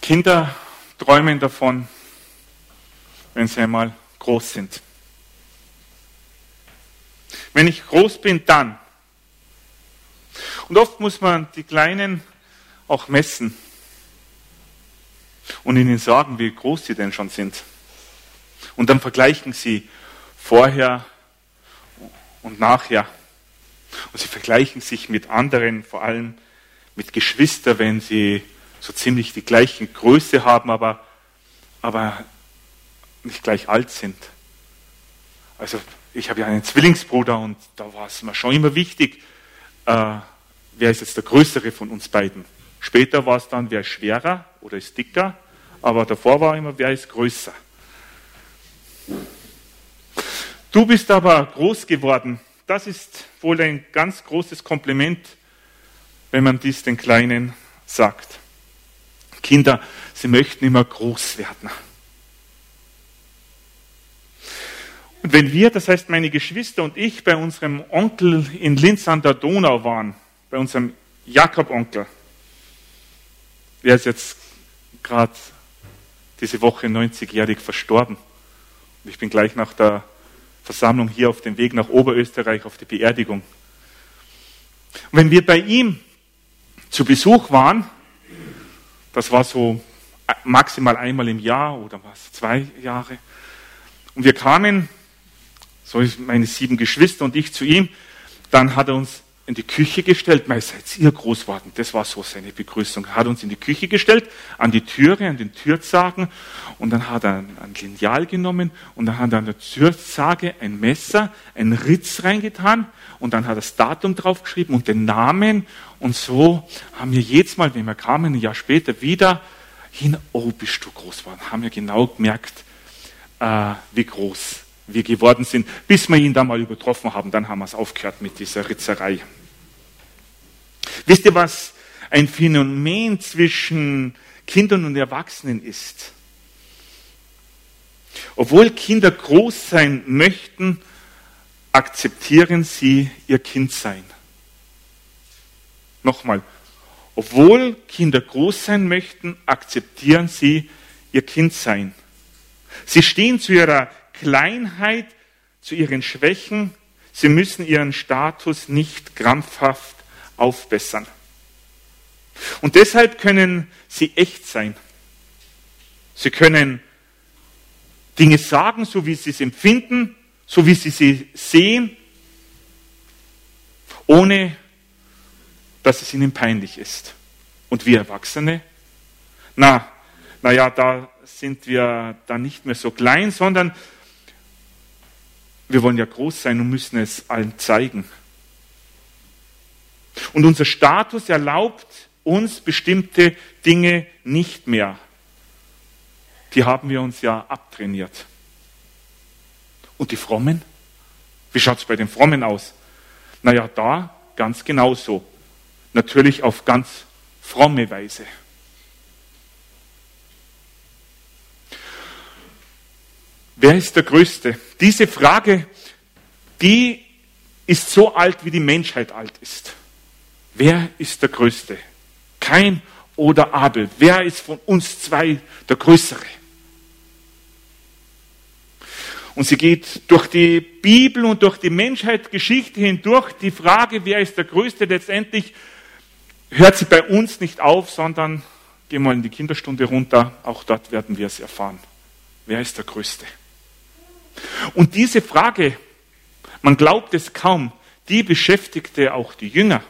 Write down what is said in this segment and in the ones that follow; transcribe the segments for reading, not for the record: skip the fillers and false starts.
Kinder träumen davon, wenn sie einmal groß sind. Wenn ich groß bin, dann. Und oft muss man die Kleinen auch messen und ihnen sagen, wie groß sie denn schon sind. Und dann vergleichen sie vorher und nachher. Und sie vergleichen sich mit anderen, vor allem mit Geschwistern, wenn sie so ziemlich die gleiche Größe haben, aber nicht gleich alt sind. Also ich habe ja einen Zwillingsbruder und da war es mir schon immer wichtig, wer ist jetzt der Größere von uns beiden. Später war es dann, wer ist schwerer oder ist dicker, aber davor war immer, wer ist größer. Du bist aber groß geworden. Das ist wohl ein ganz großes Kompliment, wenn man dies den Kleinen sagt. Kinder, sie möchten immer groß werden. Und wenn wir, das heißt meine Geschwister und ich, bei unserem Onkel in Linz an der Donau waren, bei unserem Jakob-Onkel, der ist jetzt gerade diese Woche 90-jährig verstorben. Und ich bin gleich nach der Versammlung hier auf dem Weg nach Oberösterreich auf die Beerdigung. Und wenn wir bei ihm zu Besuch waren, das war so maximal einmal im Jahr oder was, 2 Jahre, und wir kamen, so meine 7 Geschwister und ich zu ihm, dann hat er uns in die Küche gestellt, seid ihr groß geworden, das war so seine Begrüßung, er hat uns in die Küche gestellt, an die Türe, an den Türzagen, und dann hat er ein Lineal genommen und dann hat er an der Türzage ein Messer, einen Ritz reingetan und dann hat er das Datum draufgeschrieben und den Namen, und so haben wir jedes Mal, wenn wir kamen, ein Jahr später wieder hin, oh, bist du groß geworden, haben wir genau gemerkt, wie groß wir geworden sind, bis wir ihn da mal übertroffen haben, dann haben wir es aufgehört mit dieser Ritzerei. Wisst ihr, was ein Phänomen zwischen Kindern und Erwachsenen ist? Obwohl Kinder groß sein möchten, akzeptieren sie ihr Kindsein. Nochmal, obwohl Kinder groß sein möchten, akzeptieren sie ihr Kindsein. Sie stehen zu ihrer Kleinheit, zu ihren Schwächen. Sie müssen ihren Status nicht krampfhaft aufbessern. Und deshalb können sie echt sein. Sie können Dinge sagen, so wie sie es empfinden, so wie sie sehen, ohne dass es ihnen peinlich ist. Und wir Erwachsene? Naja, da sind wir dann nicht mehr so klein, sondern wir wollen ja groß sein und müssen es allen zeigen. Und unser Status erlaubt uns bestimmte Dinge nicht mehr. Die haben wir uns ja abtrainiert. Und die Frommen? Wie schaut es bei den Frommen aus? Naja, da ganz genauso. Natürlich auf ganz fromme Weise. Wer ist der Größte? Diese Frage, die ist so alt, wie die Menschheit alt ist. Wer ist der Größte? Kain oder Abel? Wer ist von uns 2 der Größere? Und sie geht durch die Bibel und durch die Menschheitsgeschichte hindurch. Die Frage, wer ist der Größte, letztendlich hört sie bei uns nicht auf, sondern gehen wir in die Kinderstunde runter. Auch dort werden wir es erfahren. Wer ist der Größte? Und diese Frage, man glaubt es kaum, die beschäftigte auch die Jünger.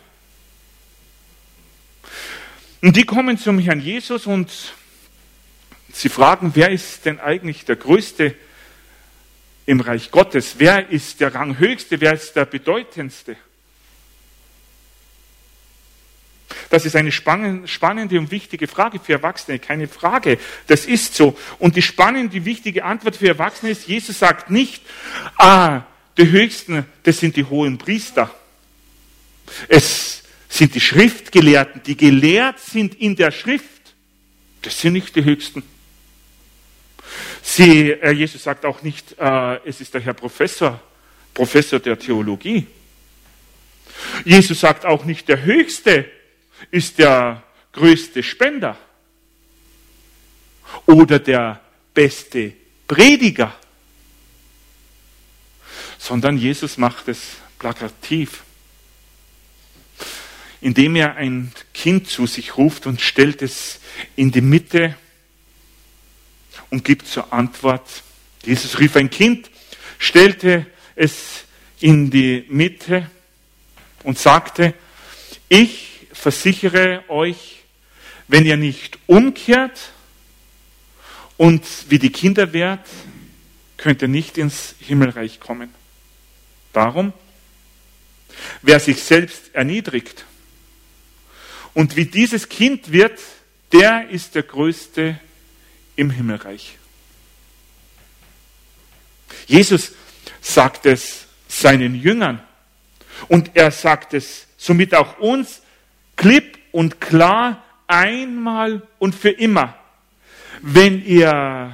Und die kommen zum Herrn Jesus und sie fragen, wer ist denn eigentlich der Größte im Reich Gottes? Wer ist der Ranghöchste? Wer ist der Bedeutendste? Das ist eine spannende und wichtige Frage für Erwachsene, keine Frage. Das ist so. Und die spannende, wichtige Antwort für Erwachsene ist, Jesus sagt nicht, die Höchsten, das sind die hohen Priester. Es sind die Schriftgelehrten, die gelehrt sind in der Schrift. Das sind nicht die Höchsten. Jesus sagt auch nicht, es ist der Herr Professor der Theologie. Jesus sagt auch nicht, der Höchste ist der größte Spender. oder der beste Prediger, sondern Jesus macht es plakativ, indem er ein Kind zu sich ruft und stellt es in die Mitte und gibt zur Antwort. Jesus rief ein Kind, stellte es in die Mitte und sagte, ich versichere euch, wenn ihr nicht umkehrt und wie die Kinder werdet, könnt ihr nicht ins Himmelreich kommen. Darum, wer sich selbst erniedrigt und wie dieses Kind wird, der ist der Größte im Himmelreich. Jesus sagt es seinen Jüngern und er sagt es somit auch uns klipp und klar einmal und für immer. Wenn ihr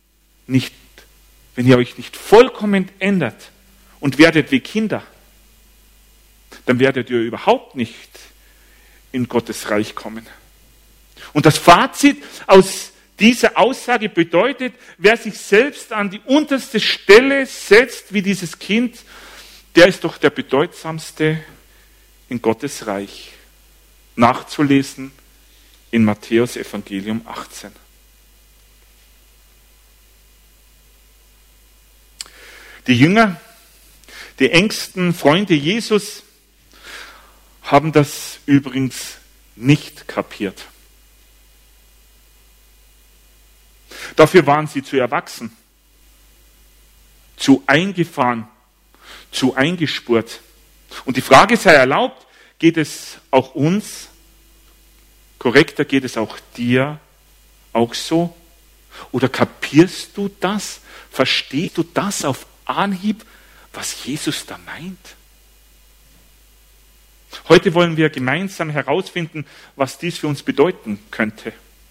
euch nicht vollkommen ändert und werdet wie Kinder, dann werdet ihr überhaupt nicht in Gottes Reich kommen. Und das Fazit aus dieser Aussage bedeutet, wer sich selbst an die unterste Stelle setzt, wie dieses Kind, der ist doch der bedeutsamste in Gottes Reich. Nachzulesen in Matthäus Evangelium 18. Die Jünger, die engsten Freunde Jesus, haben das übrigens nicht kapiert. Dafür waren sie zu erwachsen, zu eingefahren, zu eingespurt. Und die Frage sei erlaubt, geht es auch uns, korrekter geht es auch dir auch so? Oder kapierst du das? Verstehst du das auf Anhieb, was Jesus da meint? Heute wollen wir gemeinsam herausfinden, was dies für uns bedeuten könnte.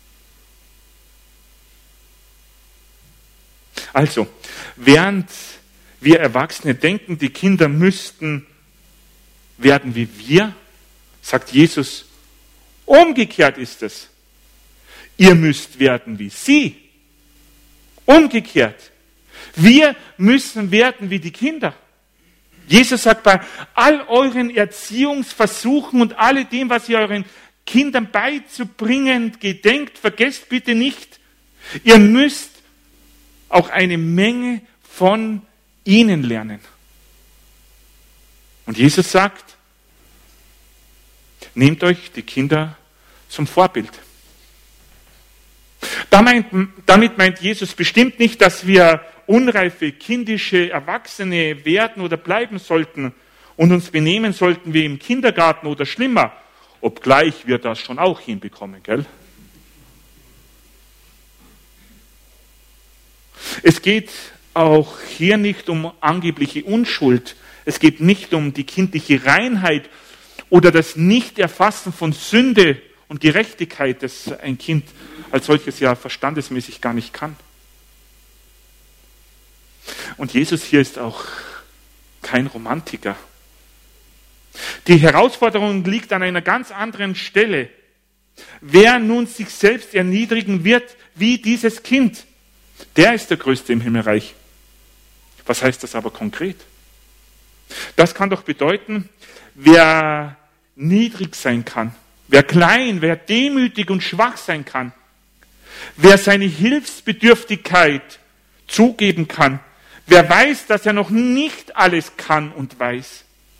Also, während wir Erwachsene denken, die Kinder müssten werden wie wir, sagt Jesus, umgekehrt ist es. Ihr müsst werden wie sie. Umgekehrt. Wir müssen werden wie die Kinder. Jesus sagt, bei all euren Erziehungsversuchen und alledem, was ihr euren Kindern beizubringen gedenkt, vergesst bitte nicht, ihr müsst auch eine Menge von ihnen lernen. Und Jesus sagt, nehmt euch die Kinder zum Vorbild. Damit meint Jesus bestimmt nicht, dass wir unreife, kindische Erwachsene werden oder bleiben sollten und uns benehmen sollten wie im Kindergarten oder schlimmer, obgleich wir das schon auch hinbekommen, gell? Es geht auch hier nicht um angebliche Unschuld. Es geht nicht um die kindliche Reinheit oder das Nichterfassen von Sünde und Gerechtigkeit, das ein Kind als solches ja verstandesmäßig gar nicht kann. Und Jesus hier ist auch kein Romantiker. Die Herausforderung liegt an einer ganz anderen Stelle. Wer nun sich selbst erniedrigen wird wie dieses Kind, der ist der Größte im Himmelreich. Was heißt das aber konkret? Das kann doch bedeuten, wer niedrig sein kann, wer klein, wer demütig und schwach sein kann, wer seine Hilfsbedürftigkeit zugeben kann, wer weiß, dass er noch nicht alles kann und weiß,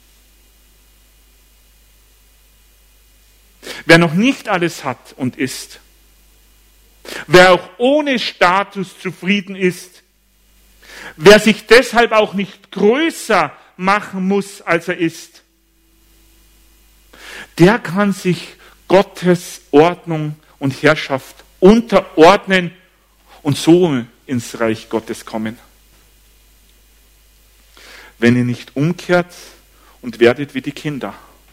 wer noch nicht alles hat und ist, wer auch ohne Status zufrieden ist, wer sich deshalb auch nicht größer machen muss, als er ist, der kann sich Gottes Ordnung und Herrschaft unterordnen und so ins Reich Gottes kommen. Wenn ihr nicht umkehrt und werdet wie die Kinder.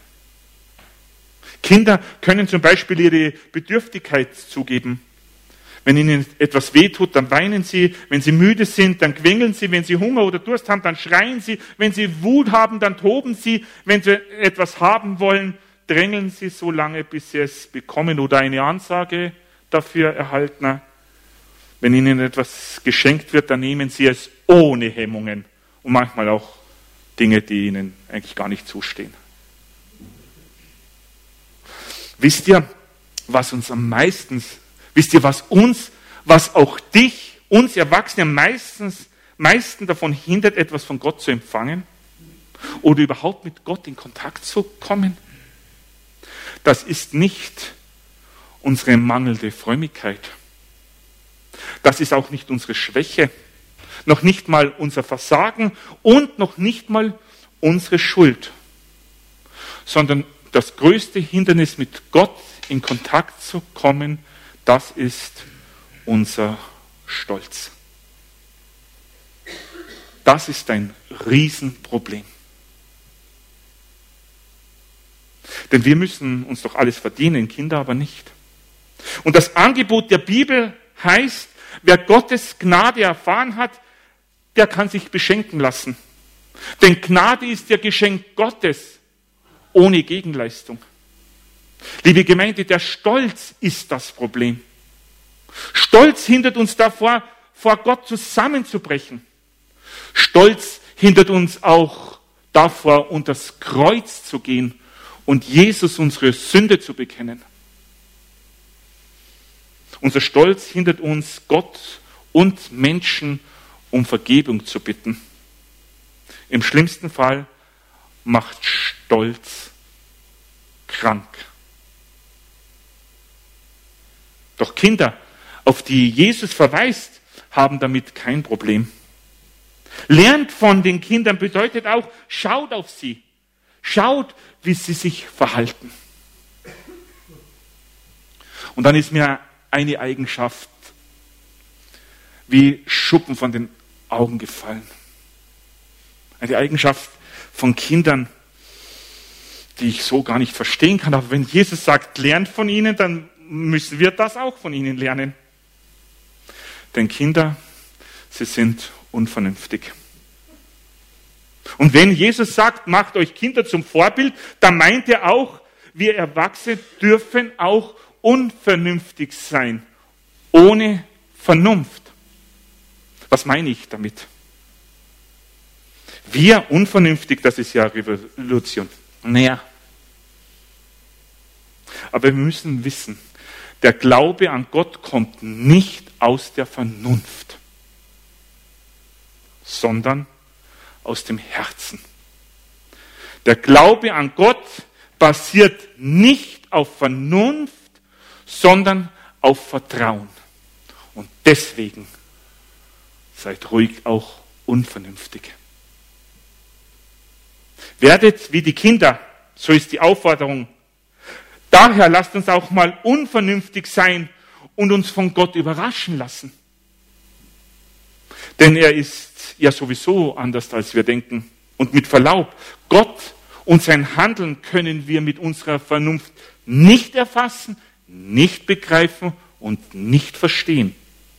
Kinder können zum Beispiel ihre Bedürftigkeit zugeben. Wenn ihnen etwas wehtut, dann weinen sie. Wenn sie müde sind, dann quengeln sie. Wenn sie Hunger oder Durst haben, dann schreien sie. Wenn sie Wut haben, dann toben sie. Wenn sie etwas haben wollen, drängeln sie so lange, bis sie es bekommen oder eine Ansage dafür erhalten. Wenn ihnen etwas geschenkt wird, dann nehmen sie es ohne Hemmungen und manchmal auch Dinge, die ihnen eigentlich gar nicht zustehen. Wisst ihr, was uns am meisten, was auch dich, uns Erwachsene am meisten davon hindert, etwas von Gott zu empfangen oder überhaupt mit Gott in Kontakt zu kommen? Das ist nicht unsere mangelnde Frömmigkeit. Das ist auch nicht unsere Schwäche, noch nicht mal unser Versagen und noch nicht mal unsere Schuld, sondern das größte Hindernis, mit Gott in Kontakt zu kommen, das ist unser Stolz. Das ist ein Riesenproblem. Denn wir müssen uns doch alles verdienen, Kinder aber nicht. Und das Angebot der Bibel heißt, wer Gottes Gnade erfahren hat, der kann sich beschenken lassen. Denn Gnade ist ja Geschenk Gottes, ohne Gegenleistung. Liebe Gemeinde, der Stolz ist das Problem. Stolz hindert uns davor, vor Gott zusammenzubrechen. Stolz hindert uns auch davor, unter das Kreuz zu gehen und Jesus unsere Sünde zu bekennen. Unser Stolz hindert uns, Gott und Menschen um Vergebung zu bitten. Im schlimmsten Fall macht Stolz krank. Doch Kinder, auf die Jesus verweist, haben damit kein Problem. Lernt von den Kindern bedeutet auch, schaut auf sie. Schaut, wie sie sich verhalten. Und dann ist mir eine Eigenschaft wie Schuppen von den Augen gefallen. Eine Eigenschaft von Kindern, die ich so gar nicht verstehen kann. Aber wenn Jesus sagt, lernt von ihnen, dann müssen wir das auch von ihnen lernen. Denn Kinder, sie sind unvernünftig. Und wenn Jesus sagt, macht euch Kinder zum Vorbild, dann meint er auch, wir Erwachsene dürfen auch unvernünftig sein, ohne Vernunft. Was meine ich damit? Wir unvernünftig, das ist ja Revolution. Naja. Aber wir müssen wissen, der Glaube an Gott kommt nicht aus der Vernunft, sondern aus dem Herzen. Der Glaube an Gott basiert nicht auf Vernunft, sondern auf Vertrauen. Und deswegen seid ruhig auch unvernünftig. Werdet wie die Kinder, so ist die Aufforderung. Daher lasst uns auch mal unvernünftig sein und uns von Gott überraschen lassen. Denn er ist ja sowieso anders, als wir denken. Und mit Verlaub, Gott und sein Handeln können wir mit unserer Vernunft nicht erfassen, nicht begreifen und nicht verstehen.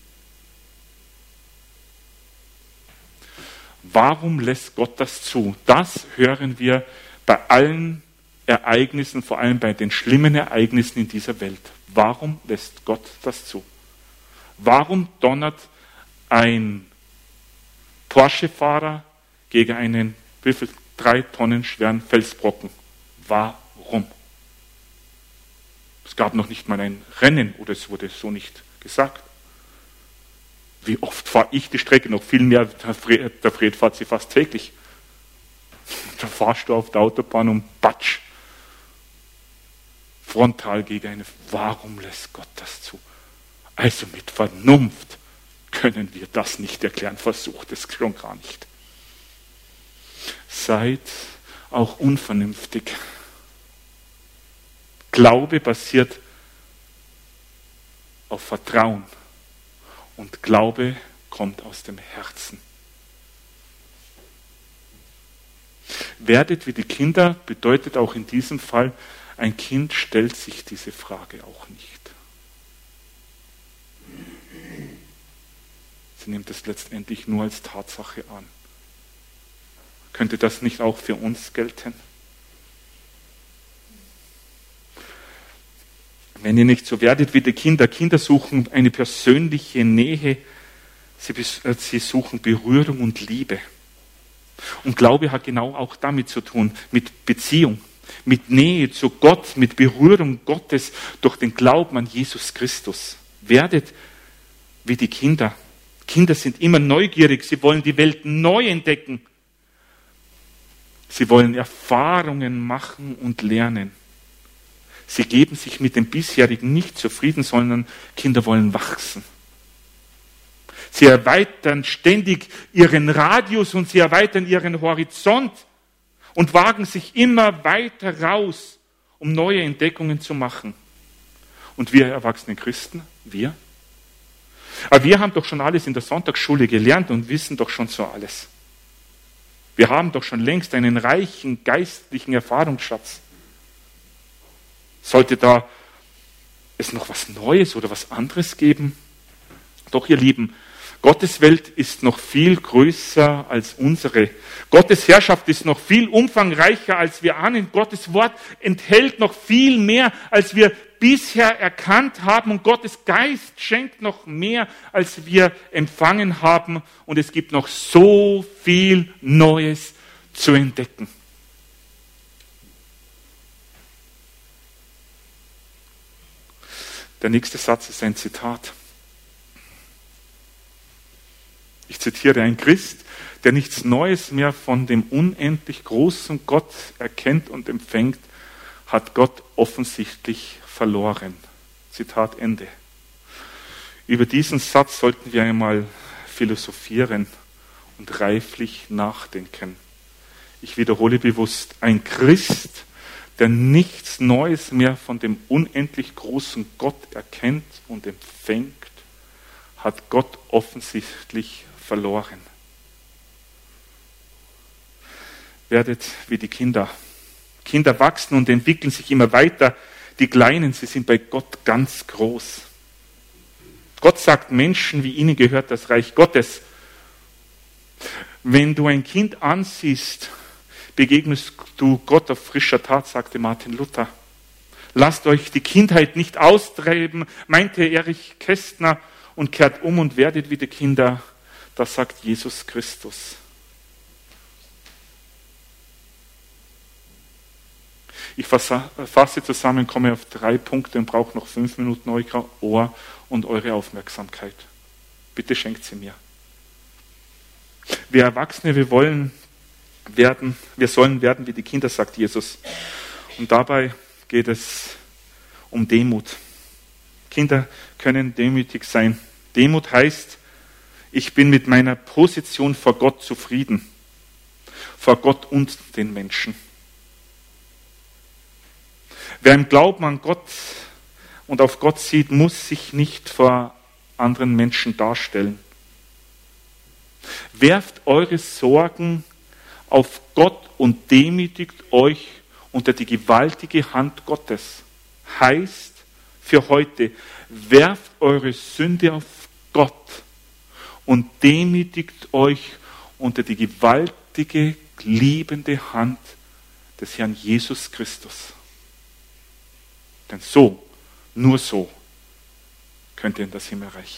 Warum lässt Gott das zu? Das hören wir bei allen Ereignissen, vor allem bei den schlimmen Ereignissen in dieser Welt. Warum lässt Gott das zu? Warum donnert ein Porsche-Fahrer gegen einen 3 Tonnen schweren Felsbrocken? Warum? Es gab noch nicht mal ein Rennen oder es wurde so nicht gesagt. Wie oft fahre ich die Strecke? Noch viel mehr, der Fred fährt sie fast täglich. Da fahrst du auf der Autobahn und batsch. Frontal gegen eine. Warum lässt Gott das zu? Also mit Vernunft können wir das nicht erklären. Versucht es schon gar nicht. Seid auch unvernünftig. Glaube basiert auf Vertrauen. Und Glaube kommt aus dem Herzen. Werdet wie die Kinder bedeutet auch in diesem Fall, ein Kind stellt sich diese Frage auch nicht. Sie nimmt es letztendlich nur als Tatsache an. Könnte das nicht auch für uns gelten? Wenn ihr nicht so werdet wie die Kinder. Kinder suchen eine persönliche Nähe. Sie suchen Berührung und Liebe. Und Glaube hat genau auch damit zu tun, mit Beziehung, mit Nähe zu Gott, mit Berührung Gottes durch den Glauben an Jesus Christus. Werdet wie die Kinder. Kinder sind immer neugierig, sie wollen die Welt neu entdecken. Sie wollen Erfahrungen machen und lernen. Sie geben sich mit dem Bisherigen nicht zufrieden, sondern Kinder wollen wachsen. Sie erweitern ständig ihren Radius und sie erweitern ihren Horizont und wagen sich immer weiter raus, um neue Entdeckungen zu machen. Und wir erwachsene Christen, aber wir haben doch schon alles in der Sonntagsschule gelernt und wissen doch schon so alles. Wir haben doch schon längst einen reichen geistlichen Erfahrungsschatz. Sollte da es noch was Neues oder was anderes geben? Doch, ihr Lieben, Gottes Welt ist noch viel größer als unsere. Gottes Herrschaft ist noch viel umfangreicher, als wir ahnen. Gottes Wort enthält noch viel mehr, als wir bisher erkannt haben. Und Gottes Geist schenkt noch mehr, als wir empfangen haben. Und es gibt noch so viel Neues zu entdecken. Der nächste Satz ist ein Zitat. Ich zitiere: Ein Christ, der nichts Neues mehr von dem unendlich großen Gott erkennt und empfängt, hat Gott offensichtlich verloren. Zitat Ende. Über diesen Satz sollten wir einmal philosophieren und reiflich nachdenken. Ich wiederhole bewusst: Ein Christ, der nichts Neues mehr von dem unendlich großen Gott erkennt und empfängt, hat Gott offensichtlich verloren. Werdet wie die Kinder. Kinder wachsen und entwickeln sich immer weiter. Die Kleinen, sie sind bei Gott ganz groß. Gott sagt Menschen, wie ihnen gehört das Reich Gottes. Wenn du ein Kind ansiehst, begegnest du Gott auf frischer Tat, sagte Martin Luther. Lasst euch die Kindheit nicht austreiben, meinte Erich Kästner, und kehrt um und werdet wie die Kinder. Das sagt Jesus Christus. Ich fasse zusammen, komme auf 3 Punkte und brauche noch 5 Minuten euer Ohr und eure Aufmerksamkeit. Bitte schenkt sie mir. Wir Erwachsene, wir sollen werden wie die Kinder, sagt Jesus. Und dabei geht es um Demut. Kinder können demütig sein. Demut heißt, ich bin mit meiner Position vor Gott zufrieden. Vor Gott und den Menschen. Wer im Glauben an Gott und auf Gott sieht, muss sich nicht vor anderen Menschen darstellen. Werft eure Sorgen auf Gott und demütigt euch unter die gewaltige Hand Gottes. Heißt für heute, werft eure Sünde auf Gott und demütigt euch unter die gewaltige, liebende Hand des Herrn Jesus Christus. Denn nur so könnt ihr in das Himmelreich.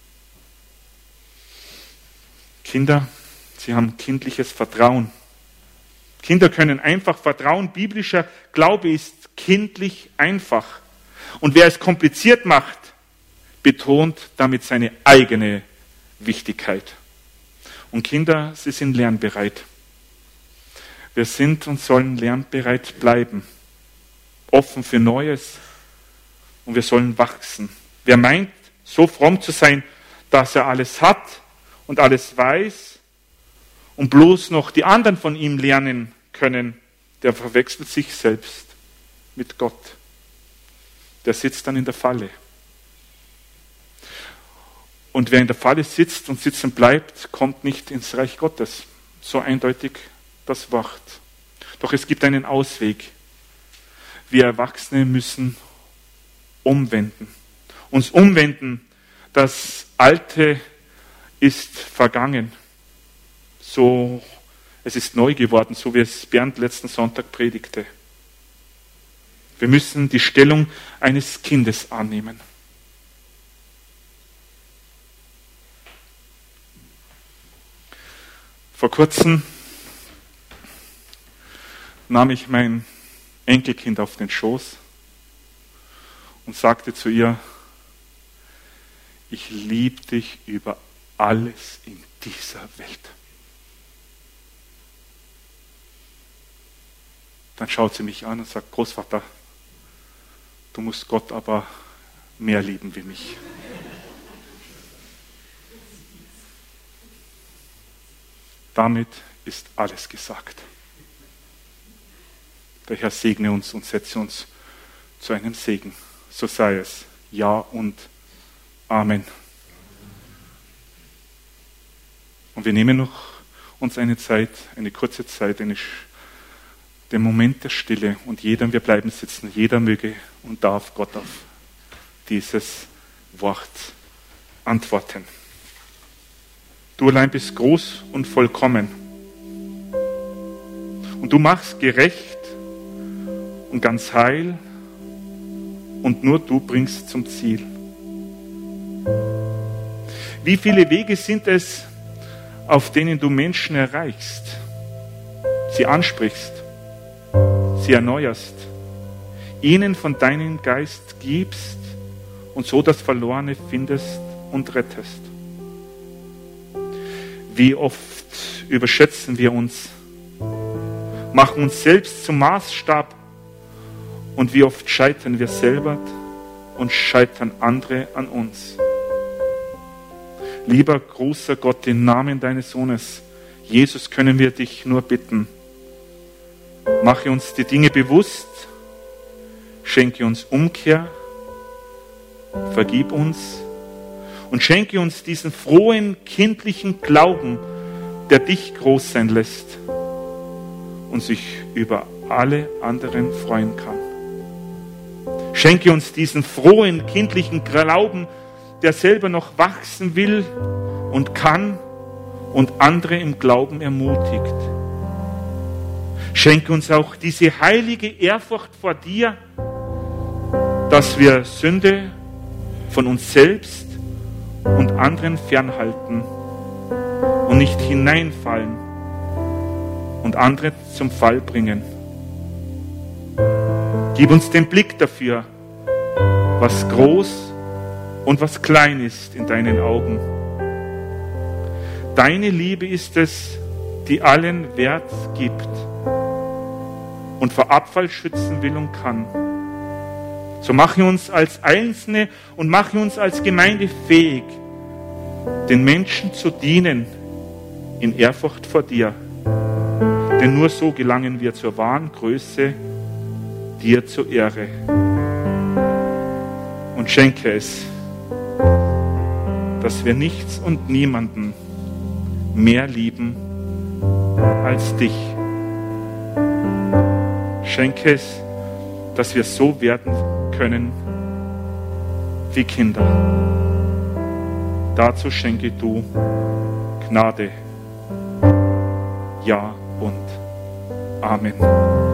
Kinder, sie haben kindliches Vertrauen. Kinder können einfach vertrauen. Biblischer Glaube ist kindlich einfach. Und wer es kompliziert macht, betont damit seine eigene Wichtigkeit. Und Kinder, sie sind lernbereit. Wir sind und sollen lernbereit bleiben. Offen für Neues. Und wir sollen wachsen. Wer meint, so fromm zu sein, dass er alles hat und alles weiß und bloß noch die anderen von ihm lernen können, der verwechselt sich selbst mit Gott. Der sitzt dann in der Falle. Und wer in der Falle sitzt und sitzen bleibt, kommt nicht ins Reich Gottes. So eindeutig das Wort. Doch es gibt einen Ausweg. Wir Erwachsene müssen umwenden. Uns umwenden. Das Alte ist vergangen. Es ist neu geworden, so wie es Bernd letzten Sonntag predigte. Wir müssen die Stellung eines Kindes annehmen. Vor kurzem nahm ich mein Enkelkind auf den Schoß und sagte zu ihr, ich liebe dich über alles in dieser Welt. Dann schaut sie mich an und sagt, Großvater, du musst Gott aber mehr lieben wie mich. Damit ist alles gesagt. Der Herr segne uns und setze uns zu einem Segen. So sei es. Ja und Amen. Und wir nehmen noch uns eine kurze Zeit, den Moment der Stille und wir bleiben sitzen. Jeder möge und darf Gott auf dieses Wort antworten. Du allein bist groß und vollkommen. Und du machst gerecht und ganz heil und nur du bringst zum Ziel. Wie viele Wege sind es, auf denen du Menschen erreichst, sie ansprichst, sie erneuerst, ihnen von deinem Geist gibst und so das Verlorene findest und rettest. Wie oft überschätzen wir uns, machen uns selbst zum Maßstab und wie oft scheitern wir selber und scheitern andere an uns. Lieber großer Gott, im Namen deines Sohnes, Jesus, können wir dich nur bitten. Mache uns die Dinge bewusst, schenke uns Umkehr, vergib uns und schenke uns diesen frohen, kindlichen Glauben, der dich groß sein lässt und sich über alle anderen freuen kann. Schenke uns diesen frohen, kindlichen Glauben, der selber noch wachsen will und kann und andere im Glauben ermutigt. Schenke uns auch diese heilige Ehrfurcht vor dir, dass wir Sünde von uns selbst und anderen fernhalten und nicht hineinfallen und andere zum Fall bringen. Gib uns den Blick dafür, was groß und was klein ist in deinen Augen. Deine Liebe ist es, die allen Wert gibt und vor Abfall schützen will und kann. So mache uns als Einzelne und mache uns als Gemeinde fähig, den Menschen zu dienen in Ehrfurcht vor dir. Denn nur so gelangen wir zur wahren Größe, dir zur Ehre. Und schenke es, dass wir nichts und niemanden mehr lieben als dich. Schenke es, dass wir so werden können wie Kinder. Dazu schenke du Gnade. Ja und Amen.